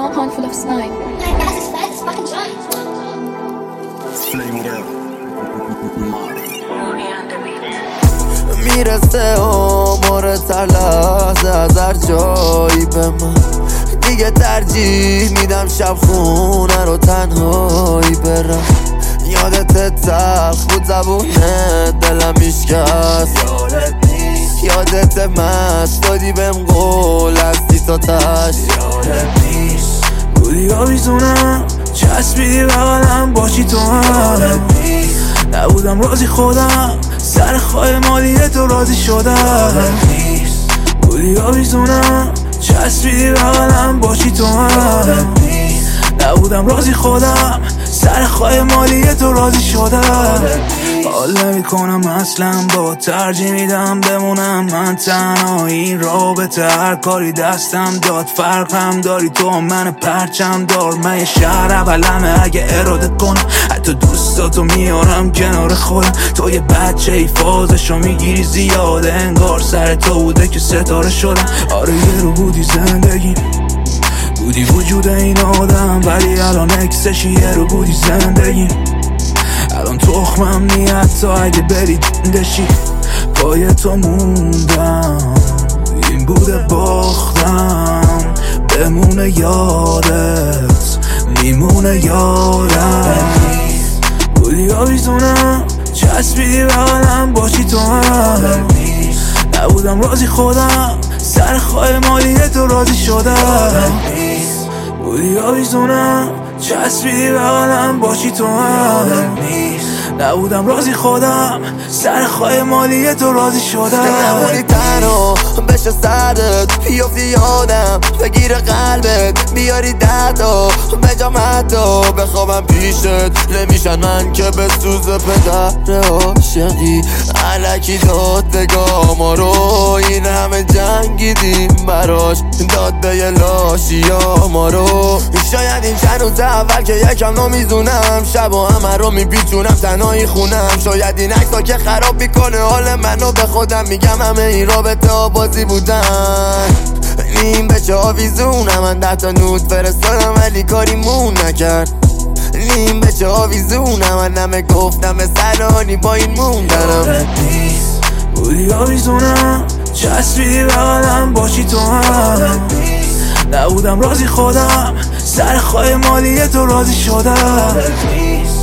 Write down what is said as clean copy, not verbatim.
small pond full of slime. Guys, it's fat, it's fucking dry. میرسه عمر تر لحظه از هر جایی به من دیگه ترجیح میدم شب خونه رو تنهایی برم یادت تلخ بود زبونه دلم میشکست یادت مست دادی بهم قول هستی تا تش بودی آویزونم چسبیدی بغلم باشی تو هم نبودم راضی خودم سر خواهی مالیه تو راضی شدم بودی آویزونم چسبیدی بغلم باشی تو هم نبودم راضی خودم سر خواهی مالیه تو راضی شدم حال نمی کنم اصلا با ترجیح میدم بمونم من تنها این رابطه هر کاری دستم داد فرقم داری تو من پرچم دار من یه شهر اولمه اگه اراده کنم حتی دوستاتو میارم کنار خودم تو یه بچه ای فازشو میگیری زیاده انگار سر تو بوده که ستاره شدم آره یه رو بودی زندگی بودی وجود این آدم ولی الان اکسشی یه رو بودی زندگی الان تخمم نیت تا اگه بری دشی پای تو موندم این بوده باختم بمونه یادت میمونه یادم بودی آویزونم چسبیدی بغلم باشی تو هم نبودم راضی خودم سر خواهی مالیه تو راضی شدم بودی آویزونم چسبیدی بغلم باشی تو هم نبودم راضی خودم سر خواهی مالیه تو راضی شدم نمونی تنها بشه سردت بیافتی یادم بگیر قلبت بیاری دتا به جام حتی بخوابم پیشت نمیشن من که به سوز پدر عاشقی علکی داد بگاه ما رو این همه جنگیدیم براش داد به یه لاشیا ما رو شاید این چند روز اول که یکم نمیزونم شب و همه رو میپیچونم تنهایی خونم شاید این عکس‌ها که خراب میکنه حال منو به خودم میگم همه این رابطه ها بازی بودن نیم بچه آویزونم من 10 تا نود فرستادم ولی کاریمون نکرد نیم بچه آویزونم من همه گفتم سرانی با این موندنم بودی آویزونم چسبیدی بغلم باشی تو هم نبودم راضی خودم سر خواهی مالیه تو راضی شدم